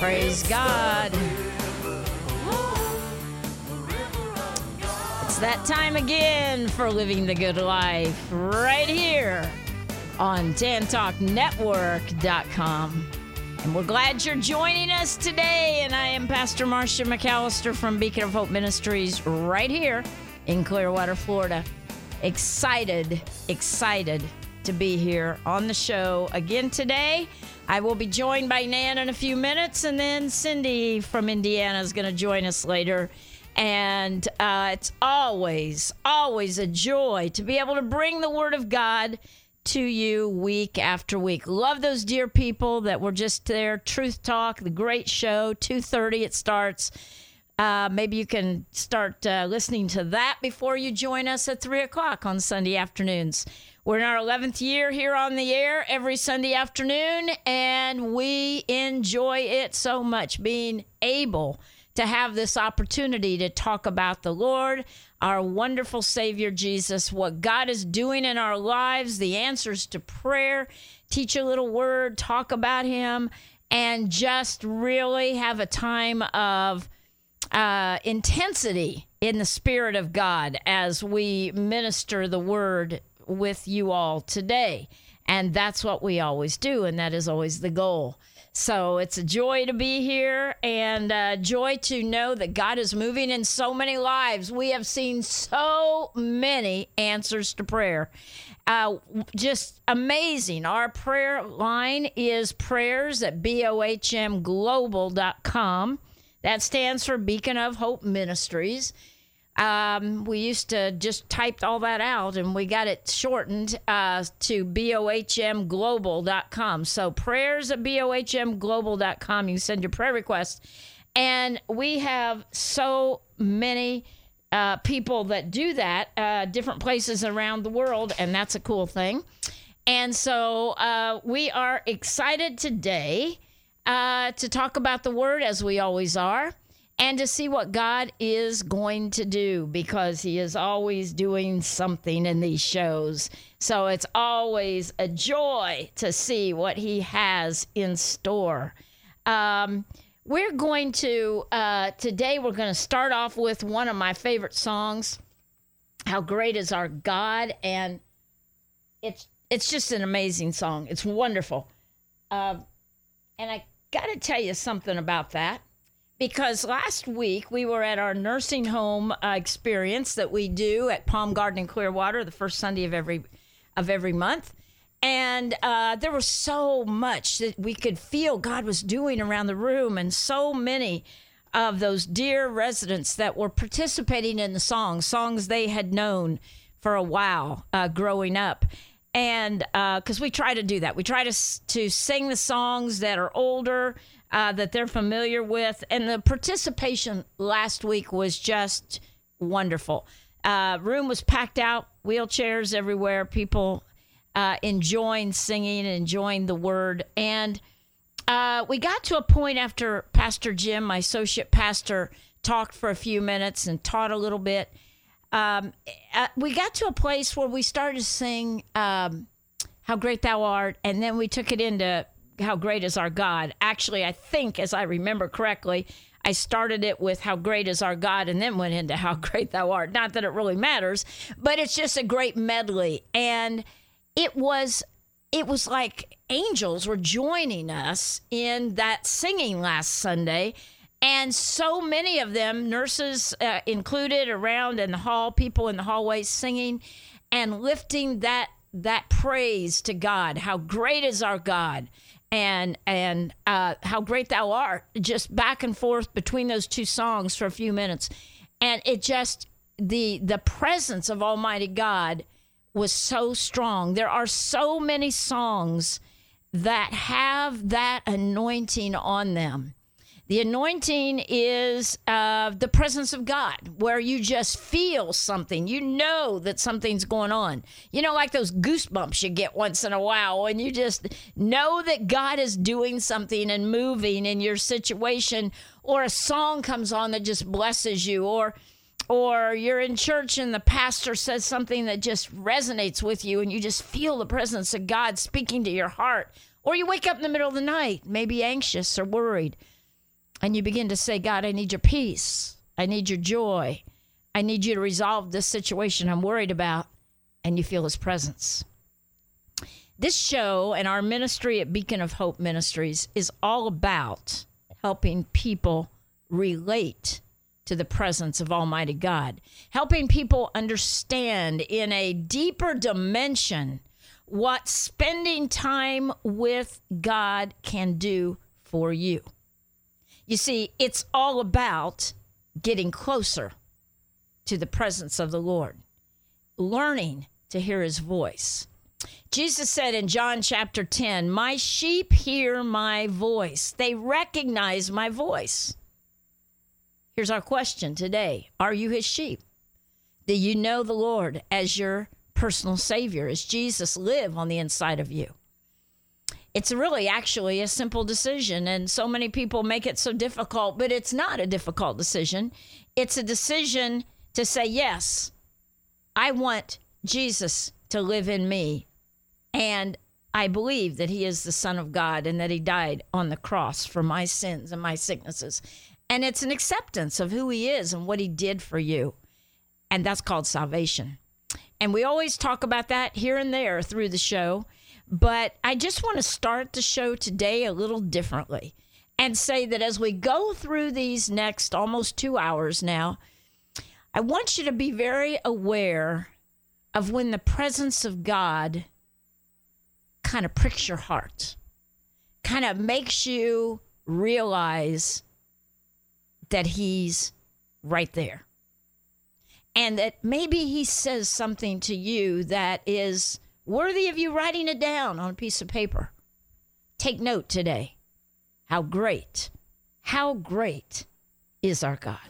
Praise God. It's that time again for Living the Good Life right here on TanTalkNetwork.com. And we're glad you're joining us today. And I am Pastor Marcia McAllister from Beacon of Hope Ministries right here in Clearwater, Florida. Excited to be here on the show again today. I will be joined by Nan in a few minutes, and then Cindy from Indiana is going to join us later. And it's always a joy to be able to bring the Word of God to you week after week. Love those dear people that were just there. Truth Talk, the great show, 2:30 it starts. Maybe you can start listening to that before you join us at 3 o'clock on Sunday afternoons. We're in our 11th year here on the air every Sunday afternoon, and we enjoy it so much, being able to have this opportunity to talk about the Lord, our wonderful Savior Jesus, what God is doing in our lives, the answers to prayer, teach a little word, talk about Him, and just really have a time of intensity in the Spirit of God as we minister the Word with you all today. And that's what we always do, and that is always the goal. So it's a joy to be here, and joy to know that God is moving in so many lives. We have seen so many answers to prayer. Just amazing. Our prayer line is prayers@bohmglobal.com. That stands for Beacon of Hope Ministries. We used to just type all that out, and we got it shortened to bohmglobal.com. So prayers@bohmglobal.com. You can send your prayer requests. And we have so many people that do that, different places around the world, and that's a cool thing. And so we are excited today to talk about the Word, as we always are, and to see what God is going to do, because He is always doing something in these shows. So it's always a joy to see what He has in store. We're going to, today we're going to start off with one of my favorite songs, How Great Is Our God, and it's just an amazing song. It's wonderful. And I got to tell you something about that, because last week we were at our nursing home experience that we do at Palm Garden in Clearwater, the first Sunday of every month. And there was so much that we could feel God was doing around the room, and so many of those dear residents that were participating in the songs they had known for a while growing up. And because we try to do that. We try to sing the songs that are older, that they're familiar with. And the participation last week was just wonderful. Room was packed out, wheelchairs everywhere, people enjoying singing and enjoying the Word. And we got to a point after Pastor Jim, my associate pastor, talked for a few minutes and taught a little bit. We got to a place where we started to sing How Great Thou Art, and then we took it into How Great Is Our God. Actually, I think, as I remember correctly, I started it with How Great Is Our God and then went into How Great Thou Art. Not that it really matters, but it's just a great medley. And it was like angels were joining us in that singing last Sunday. And so many of them, nurses included, around in the hall, people in the hallways singing and lifting that praise to God. How great is our God, and how great Thou art. Just back and forth between those two songs for a few minutes, and it just the presence of Almighty God was so strong. There are so many songs that have that anointing on them. The anointing is the presence of God, where you just feel something. You know that something's going on. You know, like those goosebumps you get once in a while, and you just know that God is doing something and moving in your situation, or a song comes on that just blesses you, or you're in church and the pastor says something that just resonates with you, and you just feel the presence of God speaking to your heart. Or you wake up in the middle of the night, maybe anxious or worried. And you begin to say, God, I need your peace. I need your joy. I need you to resolve this situation I'm worried about. And you feel his presence. This show and our ministry at Beacon of Hope Ministries is all about helping people relate to the presence of Almighty God, helping people understand in a deeper dimension what spending time with God can do for you. You see, it's all about getting closer to the presence of the Lord, learning to hear his voice. Jesus said in John chapter 10, my sheep hear my voice. They recognize my voice. Here's our question today. Are you his sheep? Do you know the Lord as your personal Savior? Does Jesus live on the inside of you? It's really actually a simple decision, and so many people make it so difficult, but it's not a difficult decision. It's a decision to say, yes, I want Jesus to live in me, and I believe that he is the Son of God and that he died on the cross for my sins and my sicknesses. And it's an acceptance of who he is and what he did for you, and that's called salvation. And we always talk about that here and there through the show. But I just want to start the show today a little differently and say that as we go through these next almost 2 hours now, I want you to be very aware of when the presence of God kind of pricks your heart, kind of makes you realize that he's right there. And that maybe he says something to you that is worthy of you writing it down on a piece of paper. Take note today. How great is our God.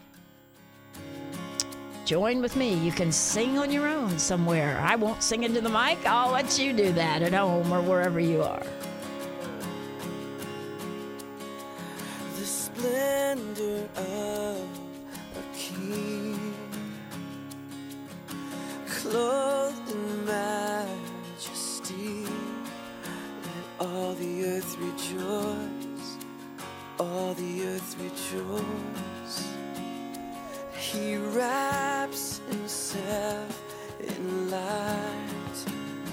Join with me. You can sing on your own somewhere. I won't sing into the mic. I'll let you do that at home or wherever you are. The splendor of a king, clothed in majesty, let all the earth rejoice, all the earth rejoice. He wraps himself in light,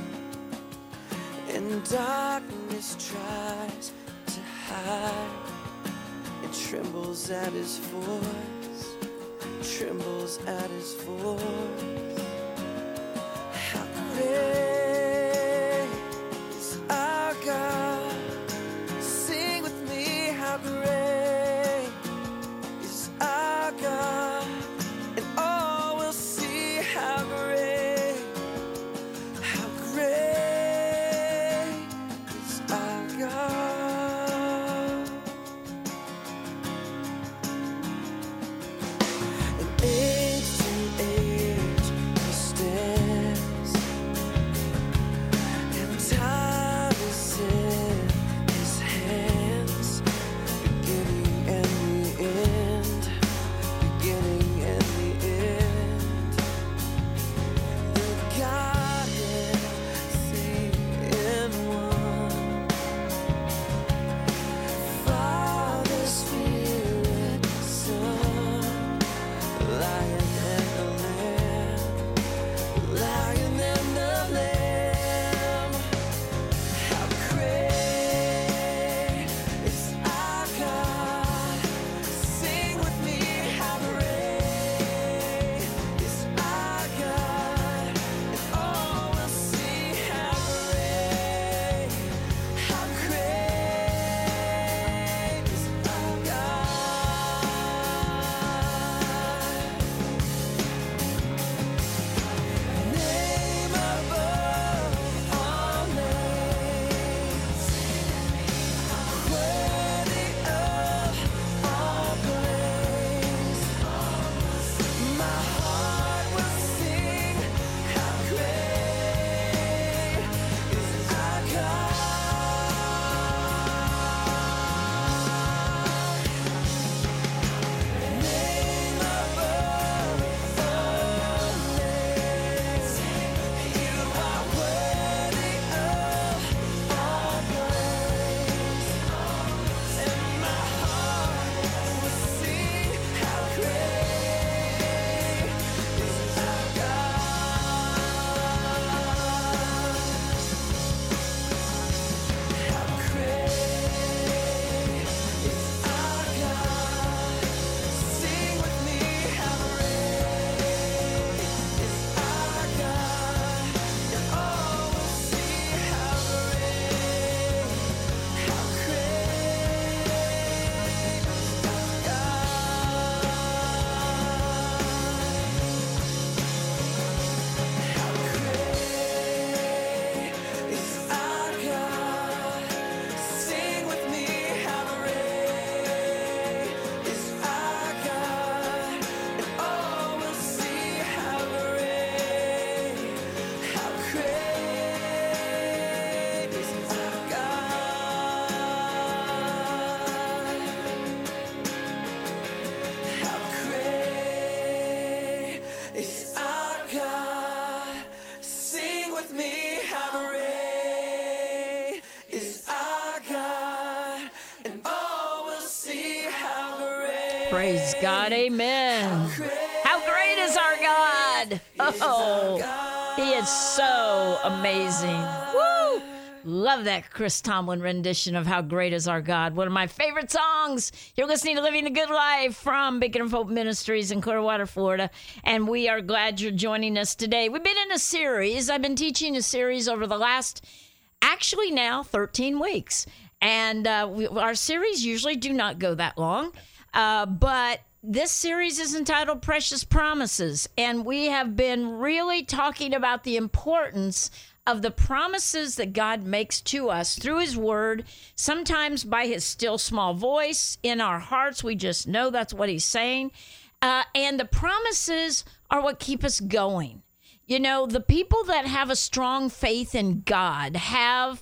and darkness tries to hide, and trembles at his voice, trembles at his voice. How great is our God? Sing with me, how great is our God, and all will see how great is our God. And age to age Praise God. Amen. How great is our God? Oh, he is so amazing. Woo! Love that Chris Tomlin rendition of How Great Is Our God. One of my favorite songs. You're listening to Living the Good Life from Beacon of Hope Ministries in Clearwater, Florida. And we are glad you're joining us today. We've been in a series. I've been teaching a series over the last, actually now, 13 weeks. And our series usually do not go that long. But this series is entitled Precious Promises. And we have been really talking about the importance of the promises that God makes to us through his word, sometimes by his still small voice in our hearts. We just know that's what he's saying. And the promises are what keep us going. You know, the people that have a strong faith in God have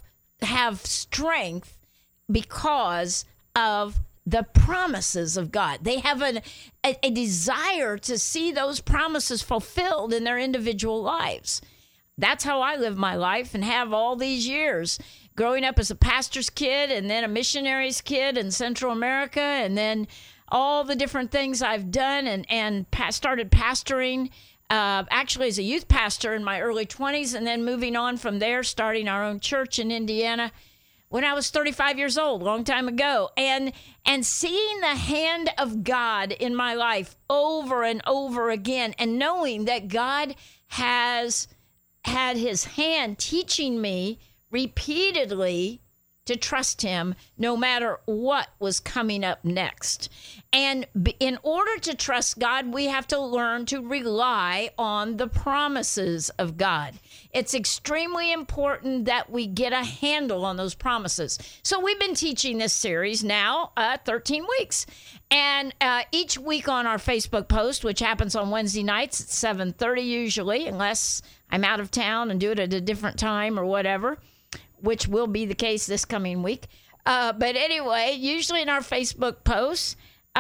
strength because of the promises of God. They have a desire to see those promises fulfilled in their individual lives. That's how I live my life and have all these years, growing up as a pastor's kid and then a missionary's kid in Central America, and then all the different things I've done and started pastoring, actually as a youth pastor in my early 20s, and then moving on from there, starting our own church in Indiana when I was 35 years old, a long time ago, and seeing the hand of God in my life over and over again, and knowing that God has had his hand teaching me repeatedly to trust him no matter what was coming up next. And in order to trust God, we have to learn to rely on the promises of God. It's extremely important that we get a handle on those promises. So we've been teaching this series now 13 weeks. And each week on our Facebook post, which happens on Wednesday nights at 7:30 usually, unless I'm out of town and do it at a different time or whatever, which will be the case this coming week. But anyway, usually in our Facebook posts,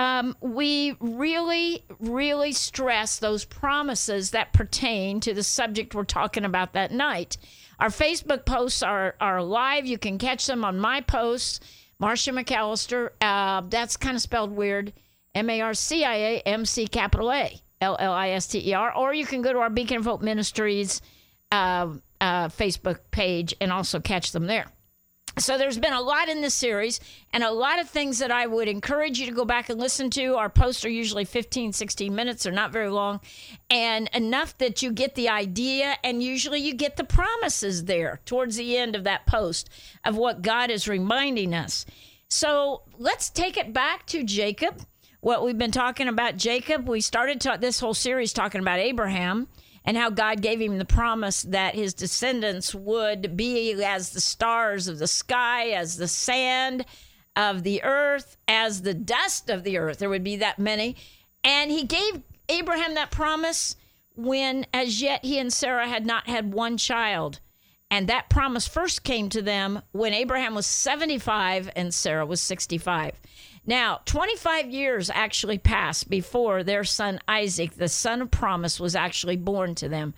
we really, really stress those promises that pertain to the subject we're talking about that night. Our Facebook posts are live. You can catch them on my posts, Marcia McAllister. That's kind of spelled weird, MarciaMC LLISTER, or you can go to our Beacon of Hope Ministries Facebook page and also catch them there. So there's been a lot in this series and a lot of things that I would encourage you to go back and listen to. Our posts are usually 15, 16 minutes. They're not very long, and enough that you get the idea, and usually you get the promises there towards the end of that post of what God is reminding us. So let's take it back to Jacob. What we've been talking about Jacob, we started this whole series talking about Abraham and how God gave him the promise that his descendants would be as the stars of the sky, as the sand of the earth, as the dust of the earth. There would be that many. And he gave Abraham that promise when as yet he and Sarah had not had one child. And that promise first came to them when Abraham was 75 and Sarah was 65. Now, 25 years actually passed before their son Isaac, the son of promise, was actually born to them.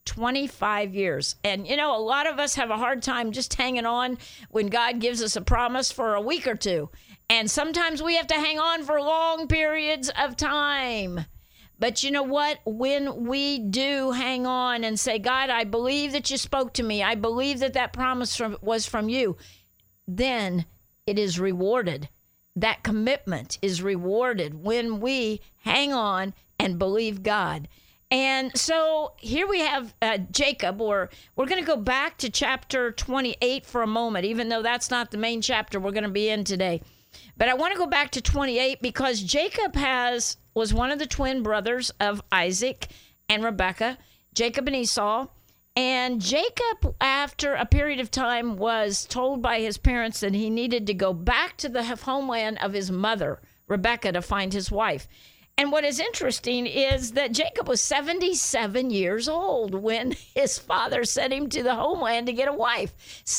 25 years. And, you know, a lot of us have a hard time just hanging on when God gives us a promise for a week or two. And sometimes we have to hang on for long periods of time. But you know what? When we do hang on and say, God, I believe that you spoke to me. I believe that promise was from you. Then it is rewarded. That commitment is rewarded when we hang on and believe God. And so here we have Jacob, or we're going to go back to chapter 28 for a moment, even though that's not the main chapter we're going to be in today. But I want to go back to 28 because Jacob was one of the twin brothers of Isaac and Rebekah, Jacob and Esau. And Jacob, after a period of time, was told by his parents that he needed to go back to the homeland of his mother, Rebekah, to find his wife. And what is interesting is that Jacob was 77 years old when his father sent him to the homeland to get a wife.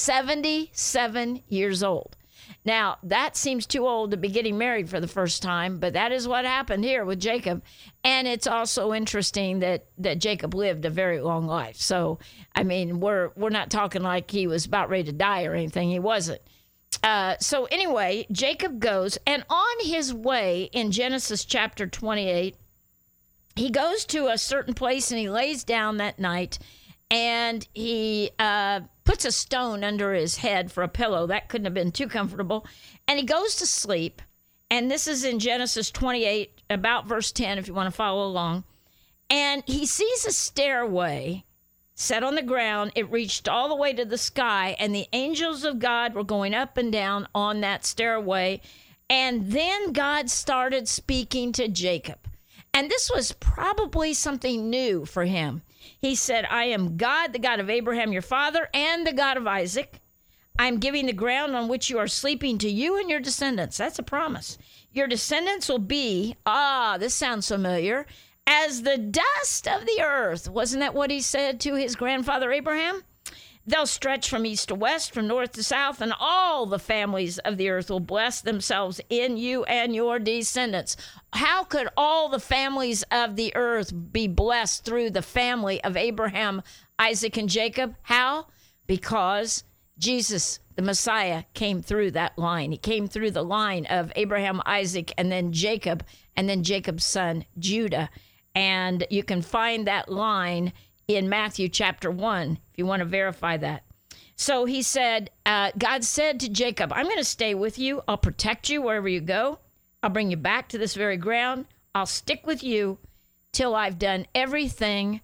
77 years old. Now, that seems too old to be getting married for the first time, but that is what happened here with Jacob. And it's also interesting that Jacob lived a very long life. So, I mean, we're not talking like he was about ready to die or anything. He wasn't. So anyway, Jacob goes, and on his way in Genesis chapter 28, he goes to a certain place and he lays down that night, and he puts a stone under his head for a pillow. That couldn't have been too comfortable. And he goes to sleep. And this is in Genesis 28, about verse 10, if you want to follow along. And he sees a stairway set on the ground. It reached all the way to the sky, and the angels of God were going up and down on that stairway. And then God started speaking to Jacob. And this was probably something new for him. He said, I am God, the God of Abraham, your father, and the God of Isaac. I'm giving the ground on which you are sleeping to you and your descendants. That's a promise. Your descendants will be, this sounds familiar, as the dust of the earth. Wasn't that what he said to his grandfather Abraham? They'll stretch from east to west, from north to south, and all the families of the earth will bless themselves in you and your descendants. How could all the families of the earth be blessed through the family of Abraham, Isaac, and Jacob? How? Because Jesus, the Messiah, came through that line. He came through the line of Abraham, Isaac, and then Jacob's son, Judah. And you can find that line in Matthew chapter 1, if you want to verify that. So he said, God said to Jacob, I'm going to stay with you. I'll protect you wherever you go. I'll bring you back to this very ground. I'll stick with you till I've done everything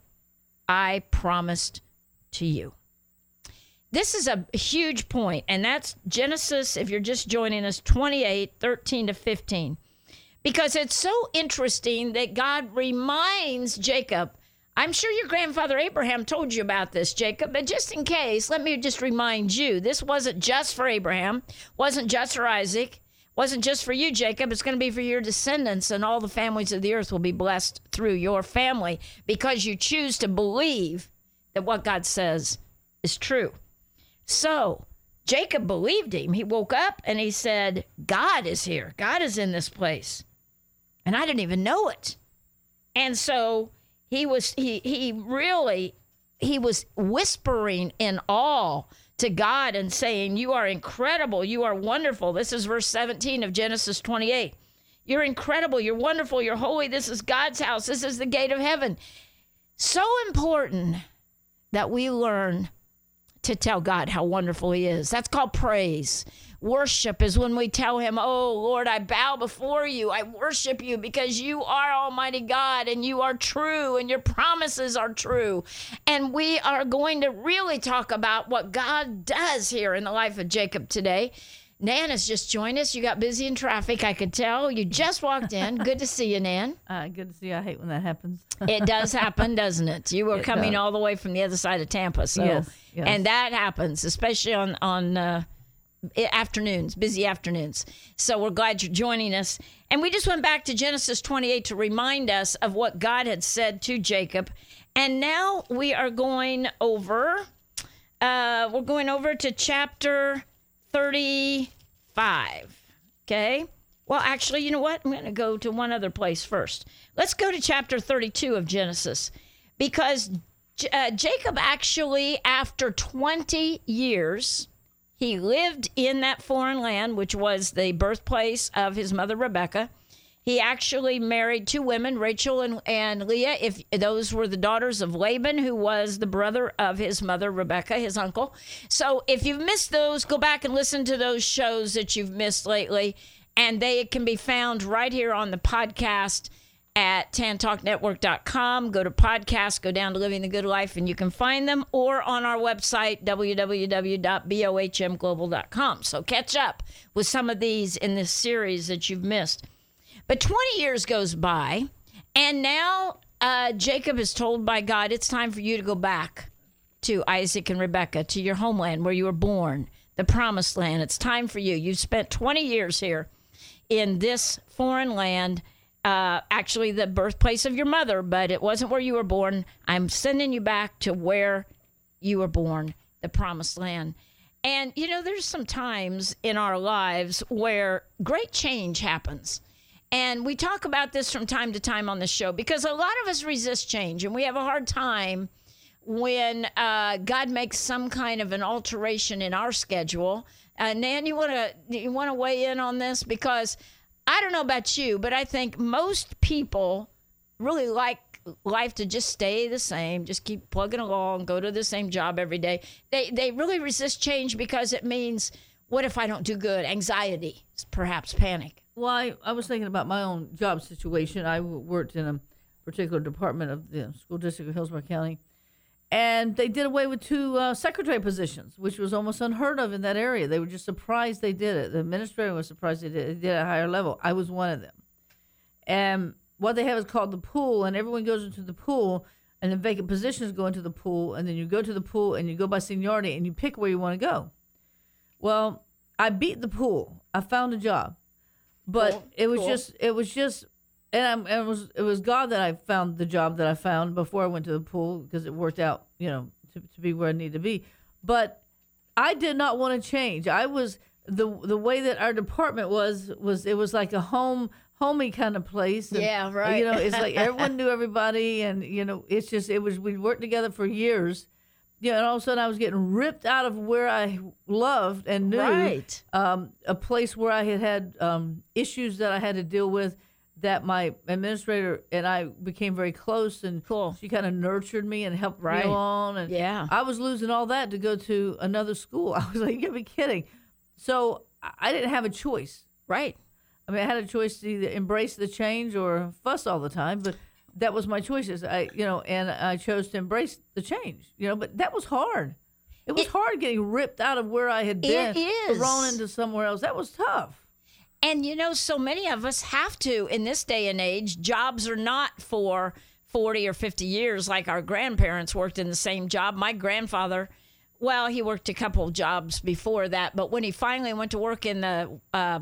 I promised to you. This is a huge point, and that's Genesis, if you're just joining us, 28, 13 to 15. Because it's so interesting that God reminds Jacob, I'm sure your grandfather Abraham told you about this, Jacob, but just in case, let me just remind you, this wasn't just for Abraham, wasn't just for Isaac, wasn't just for you, Jacob. It's going to be for your descendants, and all the families of the earth will be blessed through your family because you choose to believe that what God says is true. So Jacob believed him. He woke up and he said, God is here. God is in this place. And I didn't even know it. And so he was whispering in awe to God and saying, you are incredible. You are wonderful. This is verse 17 of Genesis 28. You're incredible. You're wonderful. You're holy. This is God's house. This is the gate of heaven. So important that we learn to tell God how wonderful he is. That's called praise. Worship is when we tell him, oh, Lord, I bow before you. I worship you because you are Almighty God and you are true and your promises are true. And we are going to really talk about what God does here in the life of Jacob today. Nan has just joined us. You got busy in traffic, I could tell. You just walked in. Good to see you, Nan. Good to see you. I hate when that happens. It does happen, doesn't it? You were coming all the way from the other side of Tampa. So, yes. And that happens, especially on afternoons, busy afternoons. So we're glad you're joining us. And we just went back to Genesis 28 to remind us of what God had said to Jacob. And now we are going over, to chapter 35. Okay? Well, actually, you know what? I'm going to go to one other place first. Let's go to chapter 32 of Genesis, because Jacob actually, after 20 years, he lived in that foreign land, which was the birthplace of his mother, Rebekah. He actually married two women, Rachel and Leah. If those were the daughters of Laban, who was the brother of his mother, Rebekah, his uncle. So if you've missed those, go back and listen to those shows that you've missed lately. And they can be found right here on the podcast at tantalknetwork.com. Go to podcast, go down to Living the Good Life, and you can find them, or on our website, www.bohmglobal.com. So catch up with some of these in this series that you've missed. But 20 years goes by, and now Jacob is told by God, it's time for you to go back to Isaac and Rebekah, to your homeland where you were born, the promised land. It's time for you. You've spent 20 years here in this foreign land, actually the birthplace of your mother, but it wasn't where you were born. I'm sending you back to where you were born, the promised land. And, you know, there's some times in our lives where great change happens. And we talk about this from time to time on the show because a lot of us resist change and we have a hard time when God makes some kind of an alteration in our schedule. Nan, you want to weigh in on this? Because I don't know about you, but I think most people really like life to just stay the same, just keep plugging along, go to the same job every day. They really resist change because it means, what if I don't do good? Anxiety, perhaps panic. Well, I was thinking about my own job situation. I worked in a particular department of the school district of Hillsborough County, and they did away with 2 secretary positions, which was almost unheard of in that area. They were just surprised they did it. The administrator was surprised they did it. They did it at a higher level. I was one of them. And what they have is called the pool, and everyone goes into the pool, and the vacant positions go into the pool, and then you go to the pool, and you go by seniority, and you pick where you want to go. Well, I beat the pool. I found a job. But it was just, and it was God that I found the job that I found before I went to the pool, because it worked out, to be where I needed to be. But I did not want to change. I was the way that our department was it was like a homey kind of place. And, yeah, right. It's like everyone knew everybody, and we worked together for years. And all of a sudden I was getting ripped out of where I loved and knew, right. A place where I had issues that I had to deal with, that my administrator and I became very close, and cool. She kind of nurtured me and helped right. me along. And yeah. I was losing all that to go to another school. I was like, you gotta be kidding. So I didn't have a choice. Right. I mean, I had a choice to either embrace the change or fuss all the time, but that was my choices. And I chose to embrace the change, but that was hard. It was hard getting ripped out of where I had been, thrown into somewhere else. That was tough. And, so many of us have to, in this day and age. Jobs are not for 40 or 50 years like our grandparents worked in the same job. My grandfather, well, he worked a couple of jobs before that, but when he finally went to work in the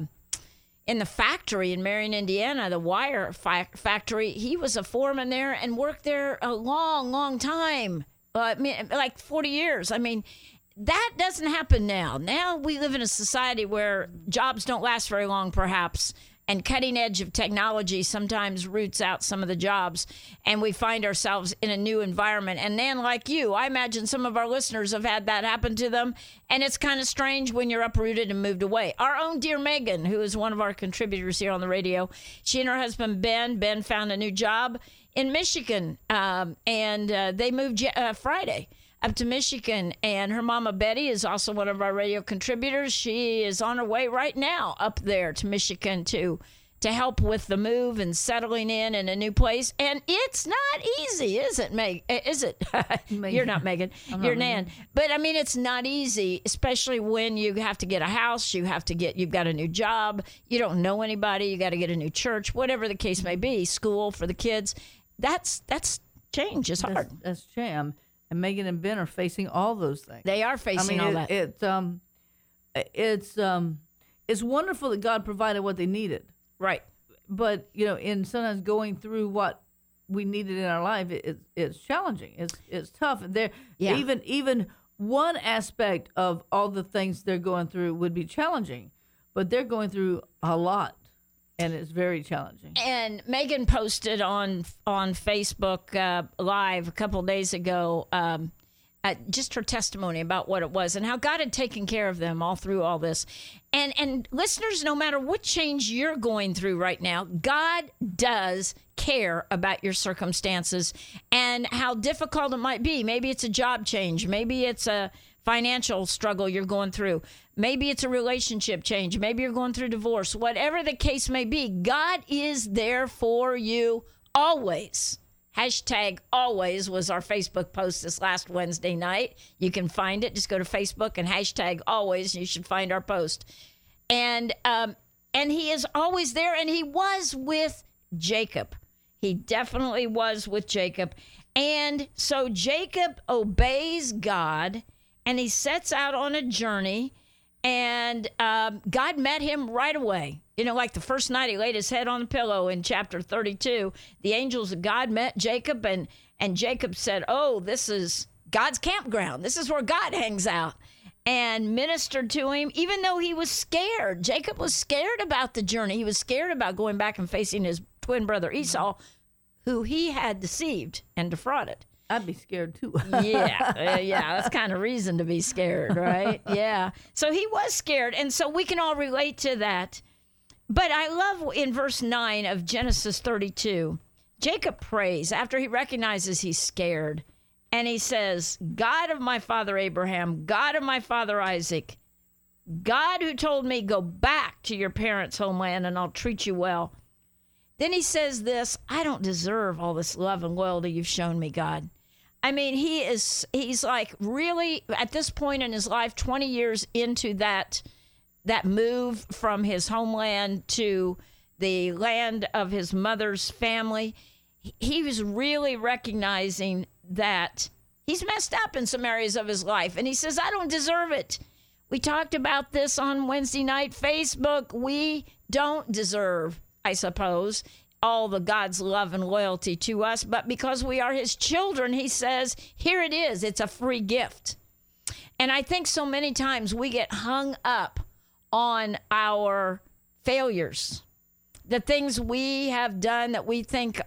factory in Marion, Indiana, the wire factory, he was a foreman there and worked there a long, long time, like 40 years. I mean, that doesn't happen now. Now we live in a society where jobs don't last very long, perhaps, and cutting edge of technology sometimes roots out some of the jobs, and we find ourselves in a new environment. And then, like you, I imagine some of our listeners have had that happen to them, and it's kind of strange when you're uprooted and moved away. Our own dear Megan, who is one of our contributors here on the radio, she and her husband Ben found a new job in Michigan, and they moved Friday up to Michigan. And her mama Betty is also one of our radio contributors. She is on her way right now up there to Michigan to help with the move and settling in a new place. And it's not easy, is it, Meg? Is it? You're not Megan. You're Nan. But I mean, it's not easy, especially when you have to get a house. You've got a new job. You don't know anybody. You got to get a new church, whatever the case may be, school for the kids. That's change. It's hard. That's change. And Megan and Ben are facing all those things. They are facing all that. It's wonderful that God provided what they needed. Right. But, in sometimes going through what we needed in our life, it's challenging. It's tough. And even one aspect of all the things they're going through would be challenging, but they're going through a lot. And it's very challenging. And Megan posted on Facebook Live a couple of days ago just her testimony about what it was and how God had taken care of them all through all this. And listeners, no matter what change you're going through right now, God does care about your circumstances and how difficult it might be. Maybe it's a job change. Maybe it's a financial struggle you're going through. Maybe it's a relationship change. Maybe you're going through divorce. Whatever the case may be, God is there for you always. #always was our Facebook post this last Wednesday night. You can find it. Just go to Facebook and #always, and you should find our post. And he is always there, and he was with Jacob. He definitely was with Jacob. And so Jacob obeys God, and he sets out on a journey, and God met him right away. Like the first night he laid his head on the pillow in chapter 32, the angels of God met Jacob, and Jacob said, oh, this is God's campground. This is where God hangs out, and ministered to him, even though he was scared. Jacob was scared about the journey. He was scared about going back and facing his twin brother Esau, who he had deceived and defrauded. I'd be scared too. Yeah, that's kind of reason to be scared, right? Yeah. So he was scared, and so we can all relate to that. But I love in verse 9 of Genesis 32, Jacob prays after he recognizes he's scared, and he says, God of my father Abraham, God of my father Isaac, God who told me, go back to your parents' homeland and I'll treat you well. Then he says this, I don't deserve all this love and loyalty you've shown me, God. I mean, he's like really at this point in his life, 20 years into that move from his homeland to the land of his mother's family. He was really recognizing that he's messed up in some areas of his life. And he says, I don't deserve it. We talked about this on Wednesday night Facebook. We don't deserve, I suppose, all the God's love and loyalty to us. But because we are his children, he says, here it is. It's a free gift. And I think so many times we get hung up on our failures, the things we have done that we think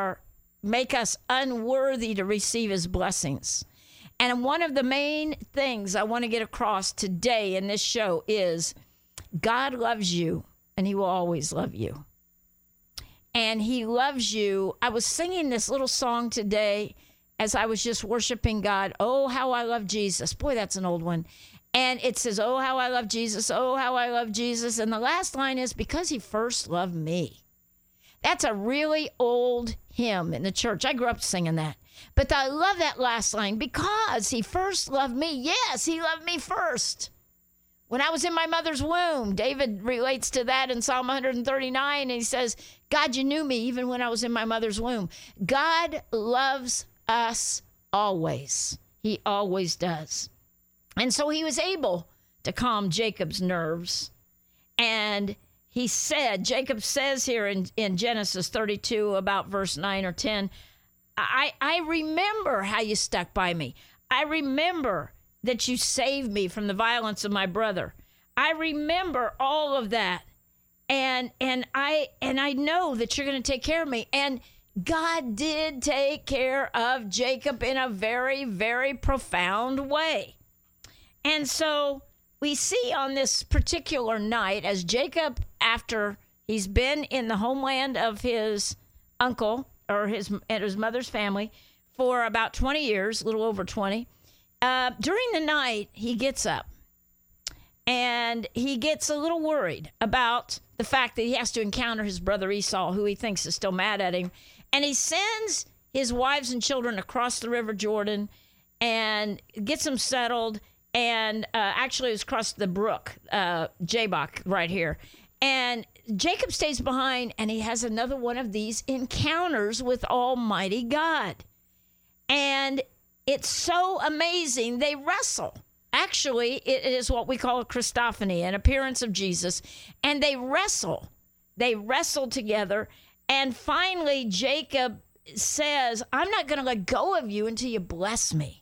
make us unworthy to receive his blessings. And one of the main things I want to get across today in this show is God loves you, and he will always love you. And he loves you. I was singing this little song today as I was just worshiping God. Oh, how I love Jesus. Boy, that's an old one. And it says, oh, how I love Jesus. Oh, how I love Jesus. And the last line is, because he first loved me. That's a really old hymn in the church. I grew up singing that. But I love that last line, because he first loved me. Yes, he loved me first. When I was in my mother's womb, David relates to that in Psalm 139. And he says, God, you knew me even when I was in my mother's womb. God loves us always. He always does. And so he was able to calm Jacob's nerves. And he said, Jacob says here in Genesis 32 about verse 9 or 10, I remember how you stuck by me. I remember that you saved me from the violence of my brother. I remember all of that. And I know that you're going to take care of me. And God did take care of Jacob in a very, very profound way. And so we see on this particular night, as Jacob, after he's been in the homeland of his uncle or his mother's family for about 20 years, a little over 20, during the night, he gets up and he gets a little worried about the fact that he has to encounter his brother Esau, who he thinks is still mad at him. And he sends his wives and children across the River Jordan and gets them settled. And actually, it was across the brook, Jabbok, right here. And Jacob stays behind, and he has another one of these encounters with Almighty God. And it's so amazing. They wrestle. Actually, it is what we call a Christophany, an appearance of Jesus. And they wrestle. They wrestle together. And finally, Jacob says, I'm not going to let go of you until you bless me.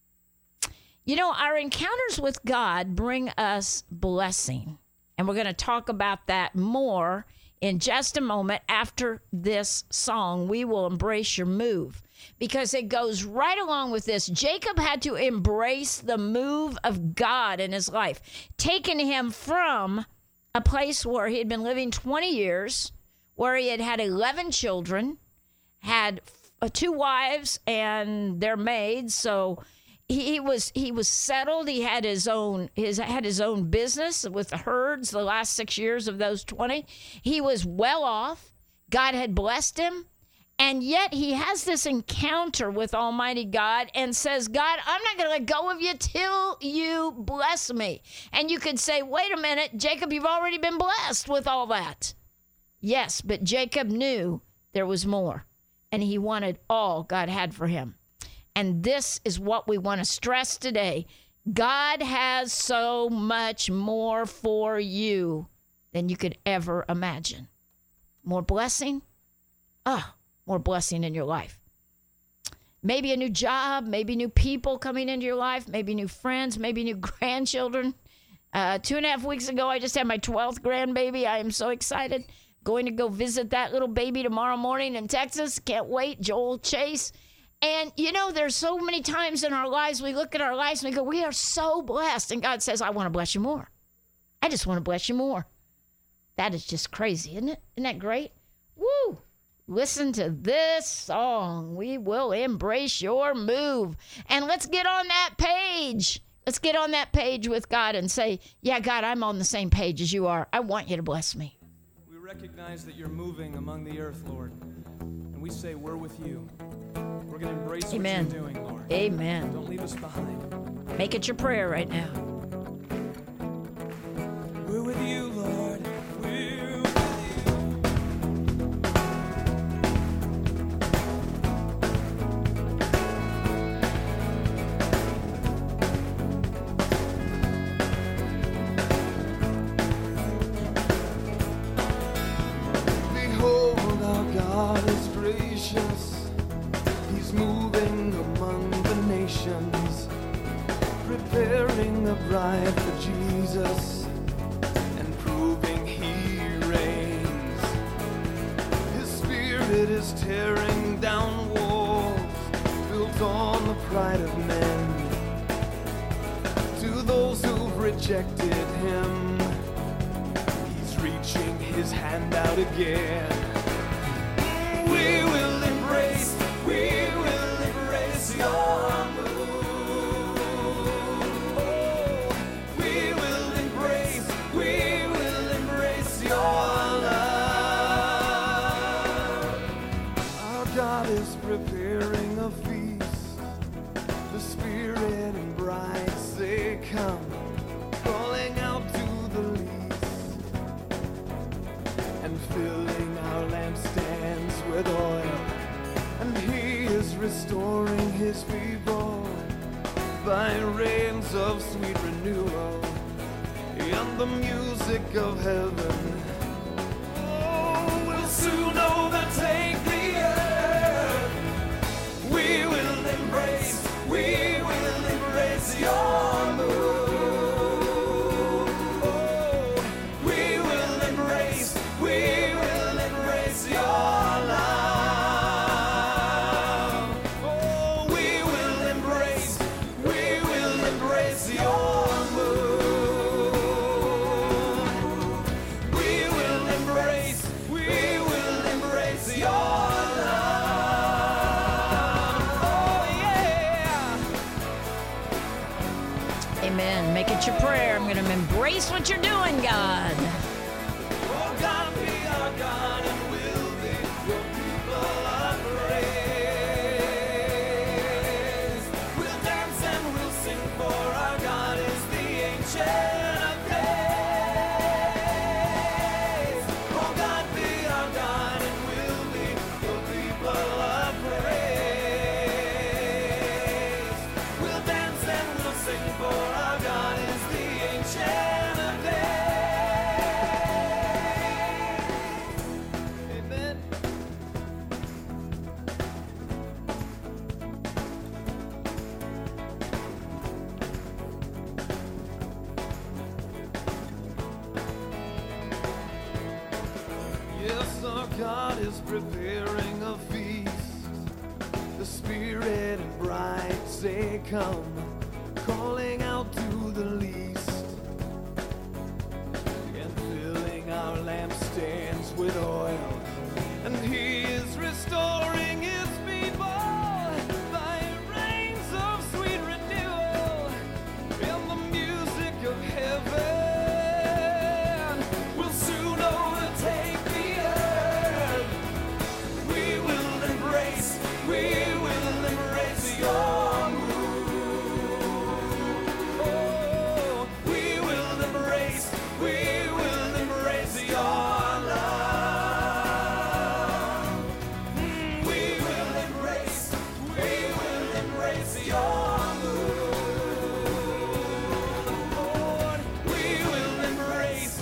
You know, our encounters with God bring us blessing. And we're going to talk about that more in just a moment after this song, We Will Embrace Your Move. Because it goes right along with this. Jacob had to embrace the move of God in his life, taking him from a place where he had been living 20 years, where he had 11 children, had 2 wives and their maids, so he was settled. He had his own business with the herds the last 6 years of those 20. He was well off. God had blessed him. And yet he has this encounter with Almighty God and says, God, I'm not going to let go of you till you bless me. And you could say, wait a minute, Jacob, you've already been blessed with all that. Yes, but Jacob knew there was more. And he wanted all God had for him. And this is what we want to stress today. God has so much more for you than you could ever imagine. More blessing? More blessing in your life. Maybe a new job, maybe new people coming into your life, maybe new friends, maybe new grandchildren. 2.5 weeks ago, I just had my 12th grandbaby. I am so excited. Going to go visit that little baby tomorrow morning in Texas. Can't wait. Joel Chase. And, you know, there's so many times in our lives, we look at our lives and we go, we are so blessed. And God says, I want to bless you more. I just want to bless you more. That is just crazy, isn't it? Isn't that great? Woo! Listen to this song. We will embrace your move. And let's get on that page. Let's get on that page with God and say, yeah, God, I'm on the same page as you are. I want you to bless me. We recognize that you're moving among the earth, Lord. And we say we're with you. We're going to embrace Amen. what you're doing, Lord. Amen. Don't leave us behind. Make it your prayer right now. We're with you, Lord. We're with you. Behold, our God is gracious. He's moving among the nations, preparing a bride for Jesus and proving he reigns. His spirit is tearing down walls built on the pride of men. To those who've rejected him, he's reaching his hand out again. We will embrace your move. We will embrace your love. Our God is preparing a feast. The Spirit and bride say, come, calling out to the least, and filling our lampstands with oil. And he is restoring his people by rains of sweet renewal and the music of heaven. Oh, we'll soon overtake the earth. We will embrace your move. Oh, we will embrace your love. Amen. Make it your prayer. I'm going to embrace what you're doing, God. Oh, God, be our God, and we'll be your people of praise. We'll dance and we'll sing, for our God is the Ancient of Days. Oh, God, be our God, and we'll be your people of praise. We'll dance and we'll sing, for our God is the Ancient of Days. Amen. Yes, our God is preparing a feast. The Spirit and bride say, come, calling out to the least, and filling our lampstands with oil. And he is restoring his people by rains of sweet renewal in the music of heaven. We'll soon overtake the earth. We will embrace your move. Oh, we will embrace your love. We will embrace your move. Lord, we will embrace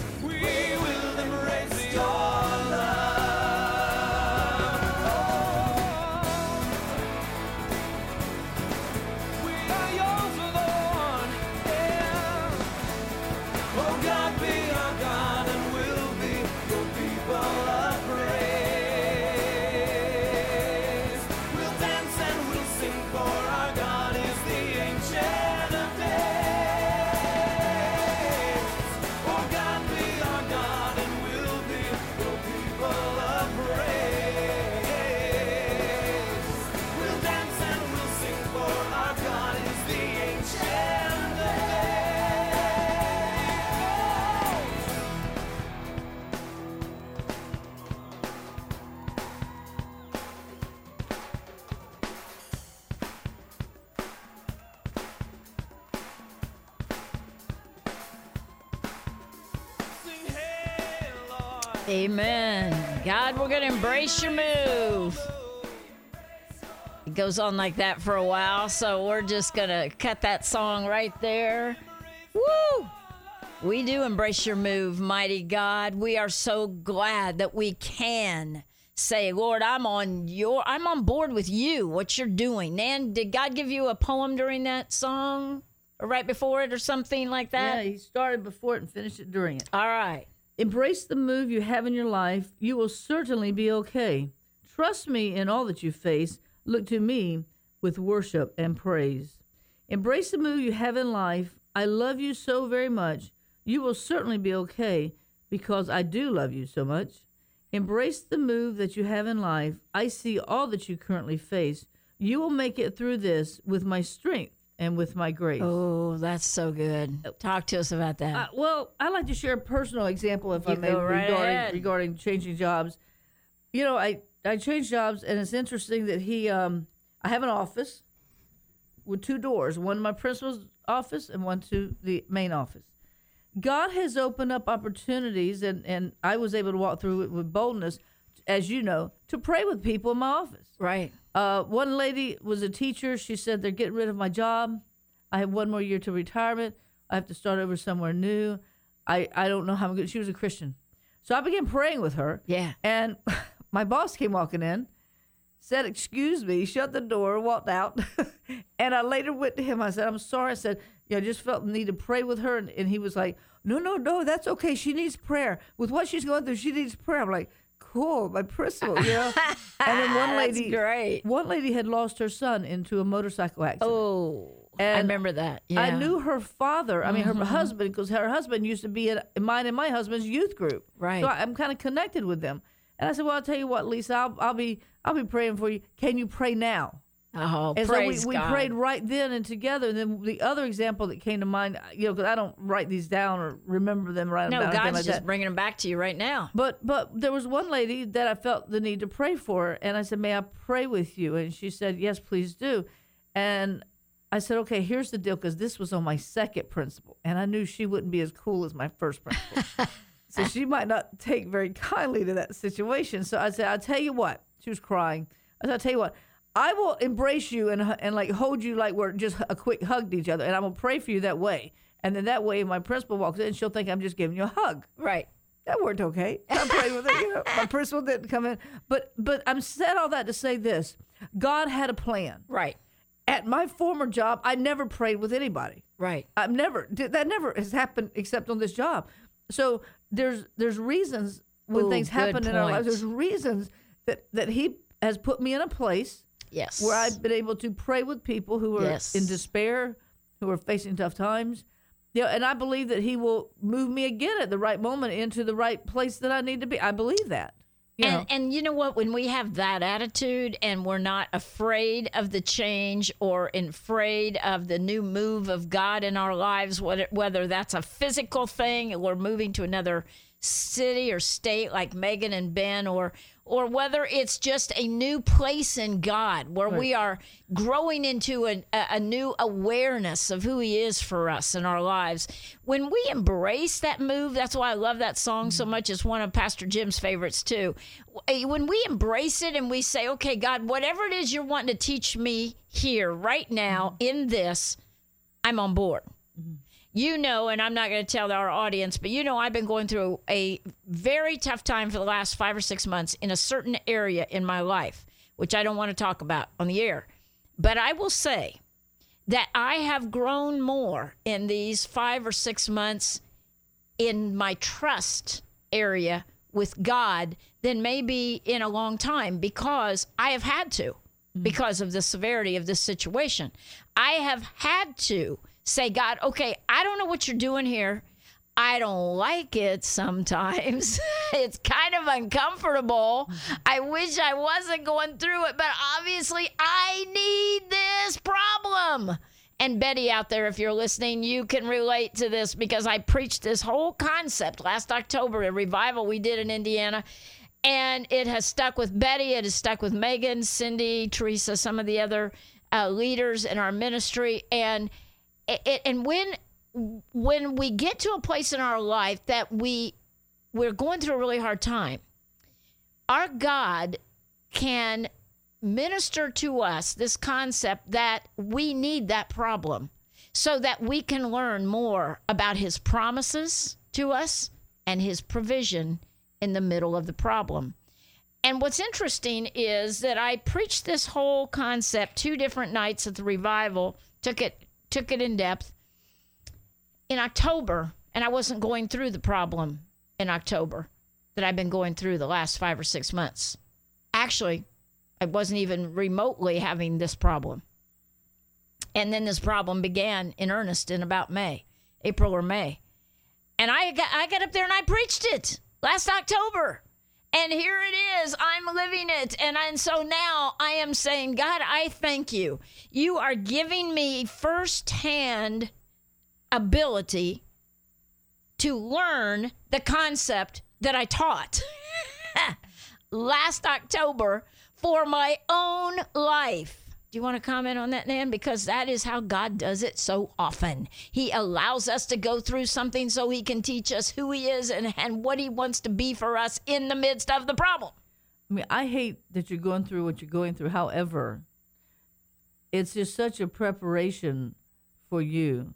your love. We are yours, Lord. Yeah. Oh, God, be our God, and we'll be your people of praise. We'll dance and we'll Amen. God, we're going to embrace your move. It goes on like that for a while, so we're just going to cut that song right there. Woo! We do embrace your move, mighty God. We are so glad that we can say, Lord, I'm on board with you, what you're doing. Nan, did God give you a poem during that song or right before it or something like that? Yeah, he started before it and finished it during it. All right. Embrace the move you have in your life. You will certainly be okay. Trust me in all that you face. Look to me with worship and praise. Embrace the move you have in life. I love you so very much. You will certainly be okay because I do love you so much. Embrace the move that you have in life. I see all that you currently face. You will make it through this with my strength and with my grace. Oh, that's so good. Talk to us about that. Well, I'd like to share a personal example, if I may, go right ahead. regarding changing jobs. You know, I changed jobs, and it's interesting that I have an office with two doors, one in my principal's office and one to the main office. God has opened up opportunities, and I was able to walk through it with boldness, as you know, to pray with people in my office. Right. One lady was a teacher. She said, they're getting rid of my job. I have one more year to retirement. I have to start over somewhere new. I don't know how I'm going to. She was a Christian. So I began praying with her. Yeah. And my boss came walking in, said, excuse me, shut the door, walked out. And I later went to him. I said, I'm sorry. I said, I just felt the need to pray with her. And he was like, no, that's okay. She needs prayer. With what she's going through, she needs prayer. I'm like, cool, my principal, And then one lady had lost her son into a motorcycle accident. Oh, and I remember that. Yeah. I knew her father. I mean, her husband, because her husband used to be in mine and my husband's youth group. Right. So I'm kind of connected with them. And I said, well, I'll tell you what, Lisa, I'll be praying for you. Can you pray now? Oh, and praise so we God. prayed right then and together. And then the other example that came to mind, because I don't write these down or remember them right No, down. God's like just that. bringing them back to you right now. But there was one lady that I felt the need to pray for, and I said, may I pray with you? And she said, yes, please do. And I said, okay, here's the deal, because this was on my second principal, and I knew she wouldn't be as cool as my first principal. So she might not take very kindly to that situation. So I said, I'll tell you what. She was crying. I said, I'll tell you what. I will embrace you and like hold you like we're just a quick hug to each other, and I'm going to pray for you that way. And then that way, my principal walks in, she'll think I'm just giving you a hug. Right. That worked okay. I prayed with her. My principal didn't come in. But I'm said all that to say this. God had a plan. Right. At my former job, I never prayed with anybody. Right. That never has happened except on this job. So there's reasons when Ooh, things happen good in our lives. point. There's reasons that he has put me in a place Yes. where I've been able to pray with people who are Yes. in despair, who are facing tough times. And I believe that he will move me again at the right moment into the right place that I need to be. I believe that. And you know what? When we have that attitude and we're not afraid of the change or afraid of the new move of God in our lives, whether that's a physical thing, we're moving to another city or state like Megan and Ben, or whether it's just a new place in God where we are growing into a new awareness of who he is for us in our lives. When we embrace that move, that's why I love that song so much. It's one of Pastor Jim's favorites too. When we embrace it and we say, okay, God, whatever it is you're wanting to teach me here right now in this, I'm on board. You know, and I'm not going to tell our audience, but you know, I've been going through a very tough time for the last 5 or 6 months in a certain area in my life, which I don't want to talk about on the air. But I will say that I have grown more in these 5 or 6 months in my trust area with God than maybe in a long time, because I have had to, because of the severity of this situation. I have had to say, God, okay, I don't know what you're doing here. I don't like it sometimes. It's kind of uncomfortable. I wish I wasn't going through it, but obviously I need this problem. And Betty out there, if you're listening, you can relate to this, because I preached this whole concept last October, a revival we did in Indiana. And it has stuck with Betty. It has stuck with Megan, Cindy, Teresa, some of the other leaders in our ministry. And when we get to a place in our life that we we're going through a really hard time, our God can minister to us this concept that we need that problem so that we can learn more about his promises to us and his provision in the middle of the problem. And what's interesting is that I preached this whole concept 2 different nights at the revival, took it in depth in October, and I wasn't going through the problem in October that I've been going through the last 5 or 6 months. Actually, I wasn't even remotely having this problem. And then this problem began in earnest in about April or May. And I got up there and I preached it last October. And here it is. I'm living it. And so now I am saying, God, I thank you. You are giving me firsthand ability to learn the concept that I taught last October for my own life. Do you want to comment on that, Nan? Because that is how God does it so often. He allows us to go through something so he can teach us who he is and what he wants to be for us in the midst of the problem. I mean, I hate that you're going through what you're going through. However, it's just such a preparation for you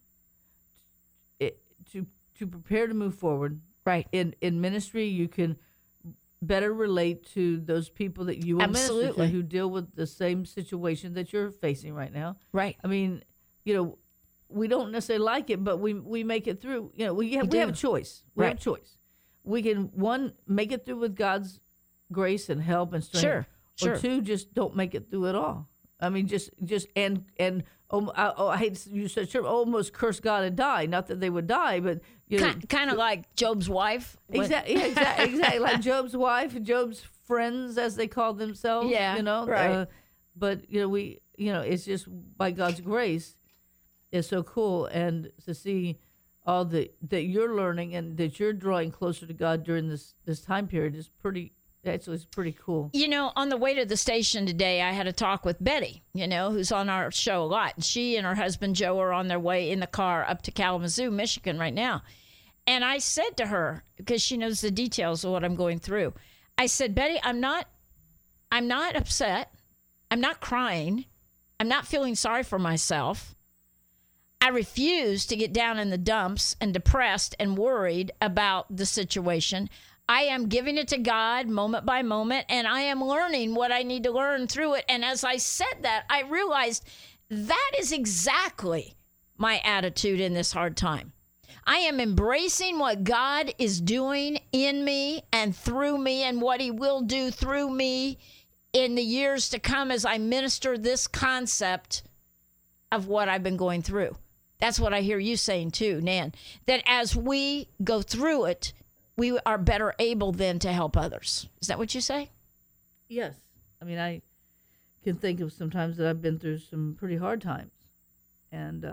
to prepare to move forward. Right. In ministry, you can better relate to those people that you will minister to who deal with the same situation that you're facing right now. Right. I mean, we don't necessarily like it, but we make it through. We have a choice. We have a choice. We can, 1, make it through with God's grace and help and strength. Sure. Or 2, just don't make it through at all. I mean, I hate to use such term, almost curse God and die. Not that they would die, but kind of like Job's wife. Exactly, like Job's wife, Job's friends, as they call themselves. Yeah, right. But it's just by God's grace. It's so cool, and to see all that you're learning and that you're drawing closer to God during this time period is pretty. Actually, it's pretty cool. On the way to the station today, I had a talk with Betty, who's on our show a lot. And she and her husband, Joe, are on their way in the car up to Kalamazoo, Michigan right now. And I said to her, because she knows the details of what I'm going through, I said, Betty, I'm not upset. I'm not crying. I'm not feeling sorry for myself. I refuse to get down in the dumps and depressed and worried about the situation. I am giving it to God moment by moment, and I am learning what I need to learn through it. And as I said that, I realized that is exactly my attitude in this hard time. I am embracing what God is doing in me and through me and what he will do through me in the years to come as I minister this concept of what I've been going through. That's what I hear you saying too, Nan, that as we go through it, we are better able then to help others. Is that what you say? Yes. I mean, I can think of some times that I've been through some pretty hard times, and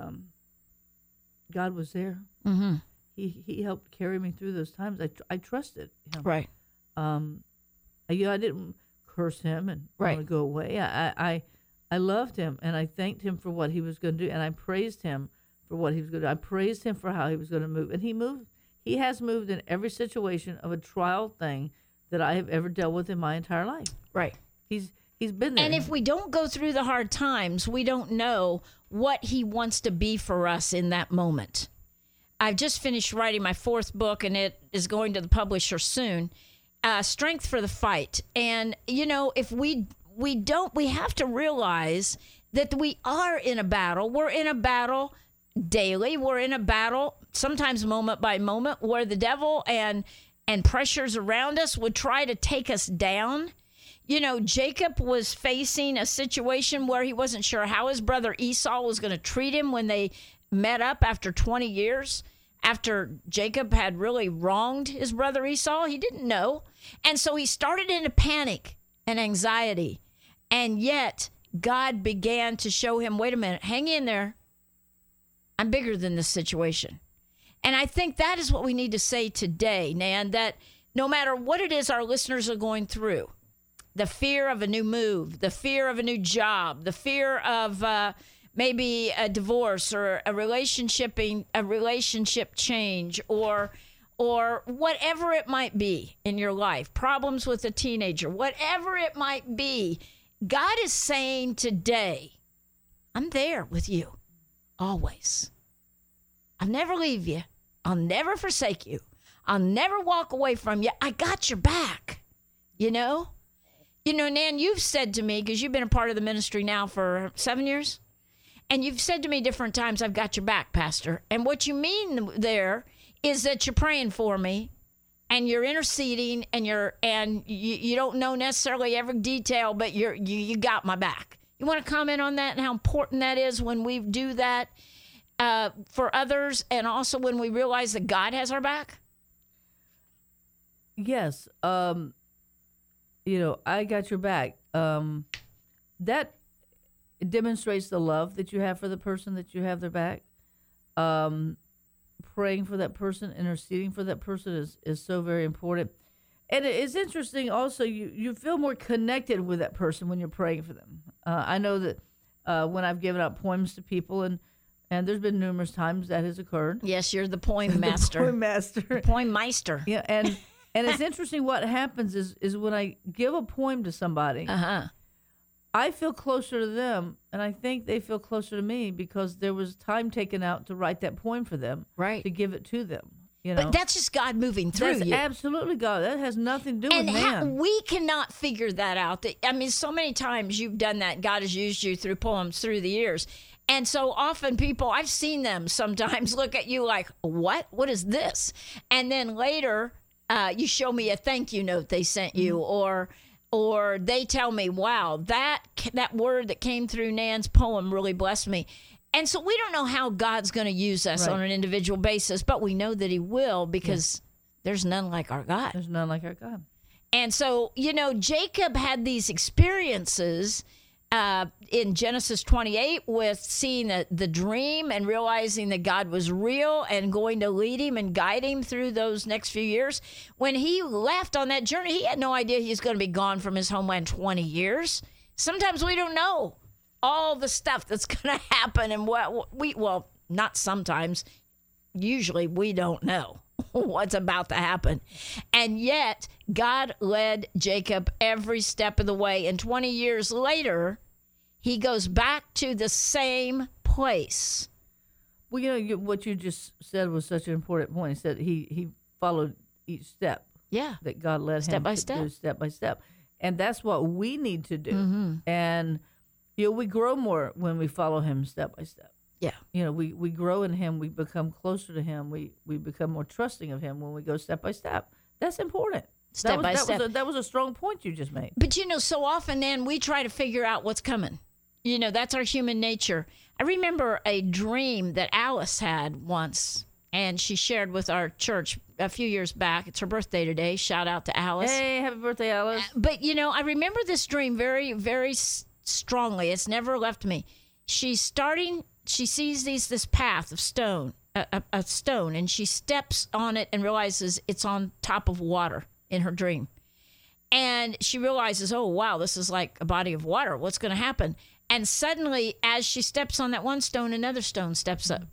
God was there. Mm-hmm. He helped carry me through those times. I trusted him. Right. I didn't curse him and want to go away. I loved him, and I thanked him for what he was going to do, and I praised him for what he was going to do. I praised him for how he was going to move, and he moved. He has moved in every situation of a trial thing that I have ever dealt with in my entire life. Right. He's been there. And if we don't go through the hard times, we don't know what he wants to be for us in that moment. I've just finished writing my 4th book, and it is going to the publisher soon, Strength for the Fight. And, if we have to realize that we are in a battle. We're in a battle daily. We're in a battle, sometimes moment by moment, where the devil and pressures around us would try to take us down. Jacob was facing a situation where he wasn't sure how his brother Esau was going to treat him when they met up after 20 years. After Jacob had really wronged his brother Esau, he didn't know. And so he started into panic and anxiety. And yet God began to show him, wait a minute, hang in there. I'm bigger than this situation. And I think that is what we need to say today, Nan, that no matter what it is our listeners are going through, the fear of a new move, the fear of a new job, the fear of maybe a divorce or a relationship change, or or whatever it might be in your life, problems with a teenager, whatever it might be, God is saying today, I'm there with you always. I'll never leave you. I'll never forsake you. I'll never walk away from you. I got your back, you know? You know, Nan, you've said to me, because you've been a part of the ministry now for 7 years, and you've said to me different times, I've got your back, Pastor. And what you mean there is that you're praying for me and you're interceding and you don't know necessarily every detail, but you got my back. You want to comment on that and how important that is when we do that for others, and also when we realize that God has our back? Yes. I got your back. That demonstrates the love that you have for the person that you have their back. Praying for that person, interceding for that person is so very important. And it's interesting also, you feel more connected with that person when you're praying for them. I know that when I've given out poems to people, and there's been numerous times that has occurred. Yes, you're the poem master. The poem master. The poem meister. Yeah, and it's interesting what happens is when I give a poem to somebody, I feel closer to them, and I think they feel closer to me because there was time taken out to write that poem for them, right? To give it to them. You know? But that's just God moving through that's you. Absolutely God. That has nothing to do and with man. We cannot figure that out. I mean, so many times you've done that. God has used you through poems through the years. And so often people, I've seen them sometimes look at you like, what? What is this? And then later you show me a thank you note they sent you, or they tell me, wow, that word that came through Nan's poem really blessed me. And so we don't know how God's going to use us on an individual basis, but we know that he will, because there's none like our God. There's none like our God. And so, Jacob had these experiences in Genesis 28 with seeing the dream and realizing that God was real and going to lead him and guide him through those next few years. When he left on that journey, he had no idea he was going to be gone from his homeland 20 years. Sometimes we don't know all the stuff that's going to happen, and not sometimes, usually we don't know what's about to happen. And yet God led Jacob every step of the way, and 20 years later he goes back to the same place. Well, what you just said was such an important point. He said he followed each step that God led him to do step by step, and that's what we need to do. And we grow more when we follow him step by step. Yeah. We grow in him. We become closer to him. We become more trusting of him when we go step by step. That's important. Step by step. That was a strong point you just made. But, so often, Nan, we try to figure out what's coming. That's our human nature. I remember a dream that Alice had once, and she shared with our church a few years back. It's her birthday today. Shout out to Alice. Hey, happy birthday, Alice. But, I remember this dream very, very strongly. It's never left me. She sees this path of stone, a stone, and she steps on it and realizes it's on top of water in her dream. And she realizes, oh, wow, this is like a body of water. What's going to happen? And suddenly, as she steps on that one stone, another stone steps up,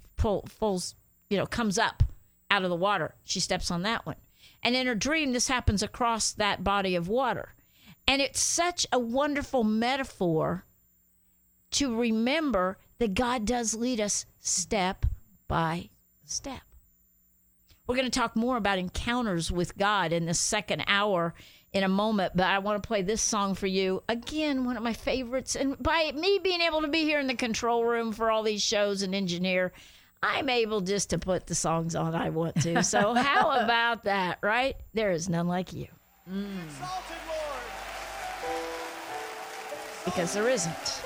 comes up out of the water. She steps on that one. And in her dream, this happens across that body of water. And it's such a wonderful metaphor to remember that God does lead us step by step. We're going to talk more about encounters with God in the second hour in a moment, but I want to play this song for you. Again, one of my favorites. And by me being able to be here in the control room for all these shows and engineer, I'm able just to put the songs on I want to. So how about that, right? There is none like you. Exalted Lord. Because there isn't.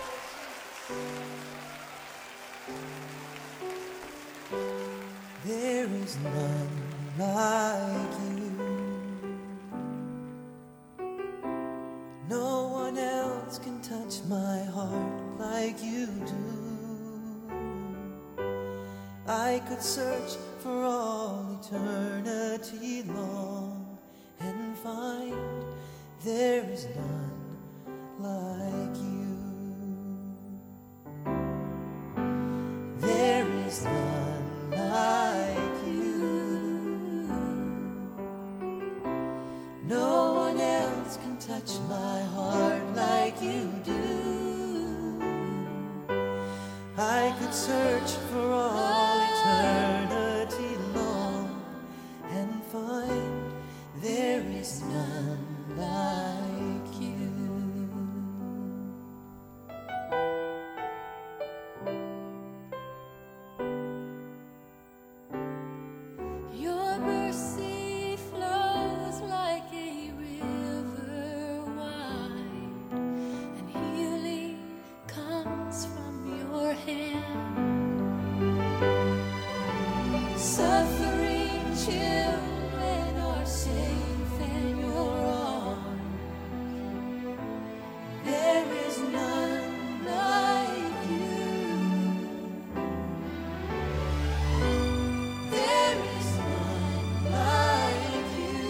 There is none like you. No one else can touch my heart like you do. I could search for all eternity long and find there is none like you. There is none like you. touch my heart like you do. I could search for all eternity long and find there is none like you. Your mercy flows like a river wide, and healing comes from your hand. Suffering children are safe in your arms. There is none like you. There is none like you.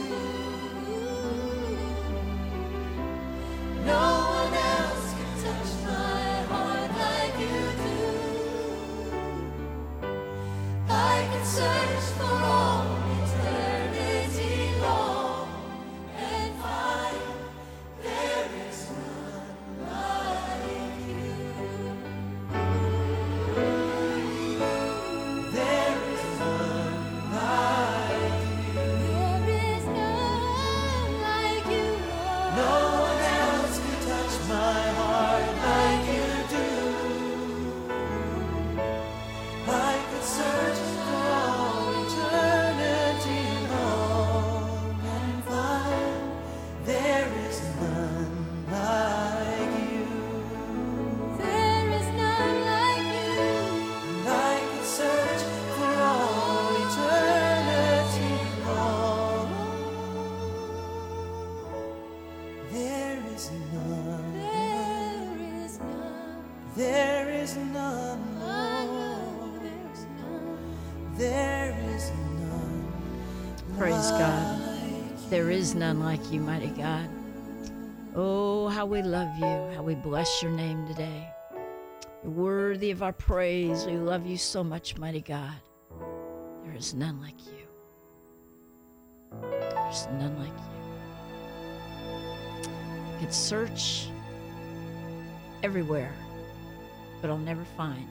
No one else can touch my heart like you do. I can search for all eternity long and find there is none like you. There is none like you. There is none like you. No one else can touch my heart like you do. I could search for all eternity long and find there is none like you. There is none like you. And I could search for all eternity long. There is none. There is none. There is none, Oh, Lord. there's none. There is none. Praise God. There is none like you, mighty God. Oh, how we love you, how we bless your name today. You're worthy of our praise. We love you so much, mighty God. There is none like you. There's none like you. I could search everywhere, but I'll never find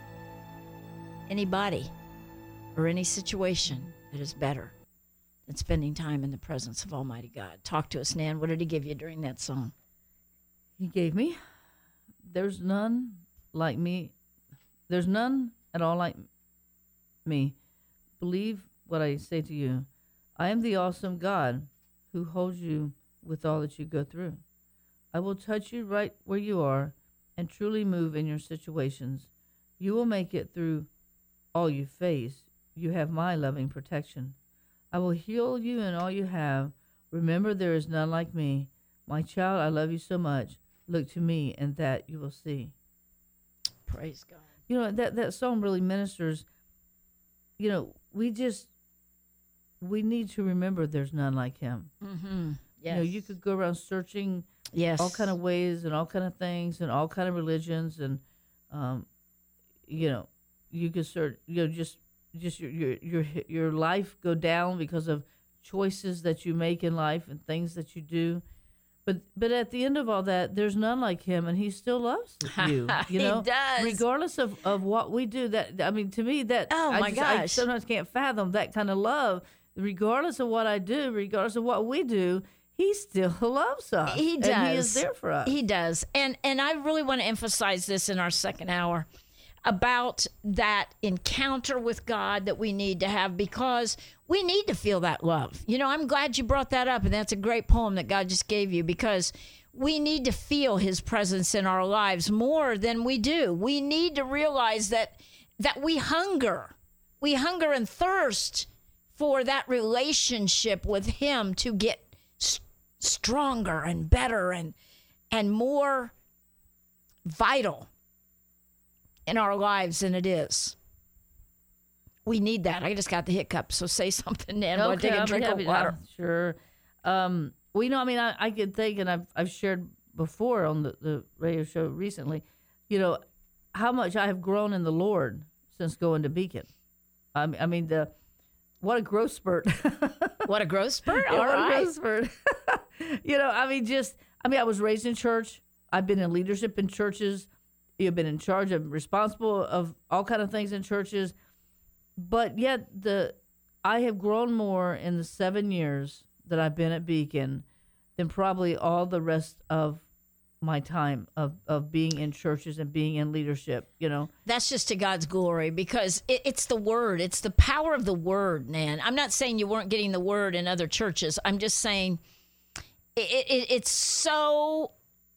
anybody or any situation that is better than spending time in the presence of Almighty God. Talk to us, Nan. What did he give you during that song? He gave me, there's none like me. There's none at all like me. Believe what I say to you. I am the awesome God who holds you with all that you go through. I will touch you right where you are and truly move in your situations. You will make it through all you face. You have my loving protection. I will heal you in all you have. Remember, there is none like me. My child, I love you so much. Look to me, and that you will see. Praise God. You know, that song really ministers. You know, we need to remember there's none like him. Mm-hmm. Yes. You know, you could go around searching yes. all kind of ways and all kind of things and all kind of religions and, you know, you could search, you know, just your life go down because of choices that you make in life and things that you do. But at the end of all that, there's none like him, and he still loves you. You know, He does. regardless of what we do. That, I mean, to me, that Oh, my I gosh. sometimes can't fathom that kind of love. Regardless of what I do, regardless of what we do, he still loves us. He does. And he is there for us. He does. And I really want to emphasize this in our second hour about that encounter with God that we need to have, because we need to feel that love. You know, I'm glad you brought that up, and that's a great poem that God just gave you, because we need to feel his presence in our lives more than we do. We need to realize that we hunger. We hunger and thirst for that relationship with him to get stronger and better and more vital in our lives than it is. We need that. I just got the hiccup, so say something, Nan. I'll take a I'm drink of happy- water. Sure. Well, you know, I mean, I could think, and I've shared before on the radio show recently, you know, how much I have grown in the Lord since going to Beacon. I mean, what a growth spurt. What a growth spurt. Yeah, All what a right. growth spurt. You know, I mean, just I mean, I was raised in church. I've been in leadership in churches. You've been in charge of, responsible of all kind of things in churches. But yet, I have grown more in the 7 years that I've been at Beacon than probably all the rest of my time of being in churches and being in leadership, you know. That's just to God's glory, because it's the word. It's the power of the word, man. I'm not saying you weren't getting the word in other churches. I'm just saying it's so,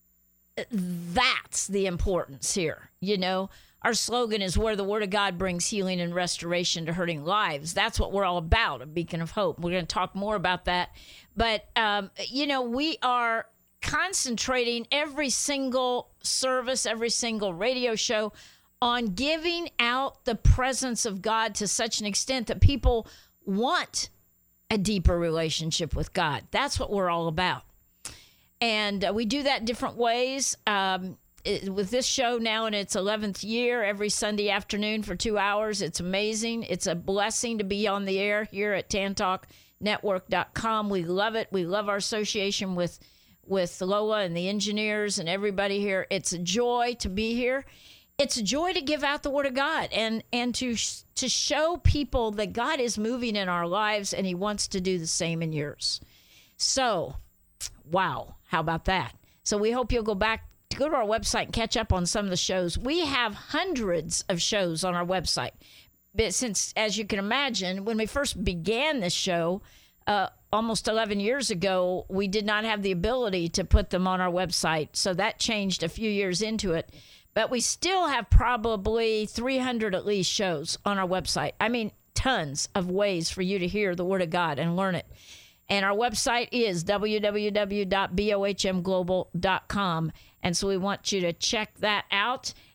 that's the importance here, you know. Our slogan is where the word of God brings healing and restoration to hurting lives. That's what we're all about, a beacon of hope. We're going to talk more about that. But, you know, we are concentrating every single service, every single radio show on giving out the presence of God to such an extent that people want a deeper relationship with God. That's what we're all about. And we do that different ways. With this show now in its 11th year, every Sunday afternoon for 2 hours. It's amazing. It's a blessing to be on the air here at TantalkNetwork.com. We love it. We love our association with Lola and the engineers and everybody here. It's a joy to be here. It's a joy to give out the word of God and to show people that God is moving in our lives and he wants to do the same in yours. So, wow, how about that? So we hope you'll go to our website and catch up on some of the shows. We have hundreds of shows on our website. But since, as you can imagine, when we first began this show, almost 11 years ago, we did not have the ability to put them on our website. So that changed a few years into it. But we still have probably 300 at least shows on our website. I mean, tons of ways for you to hear the Word of God and learn it. And our website is www.bohmglobal.com. And so we want you to check that out.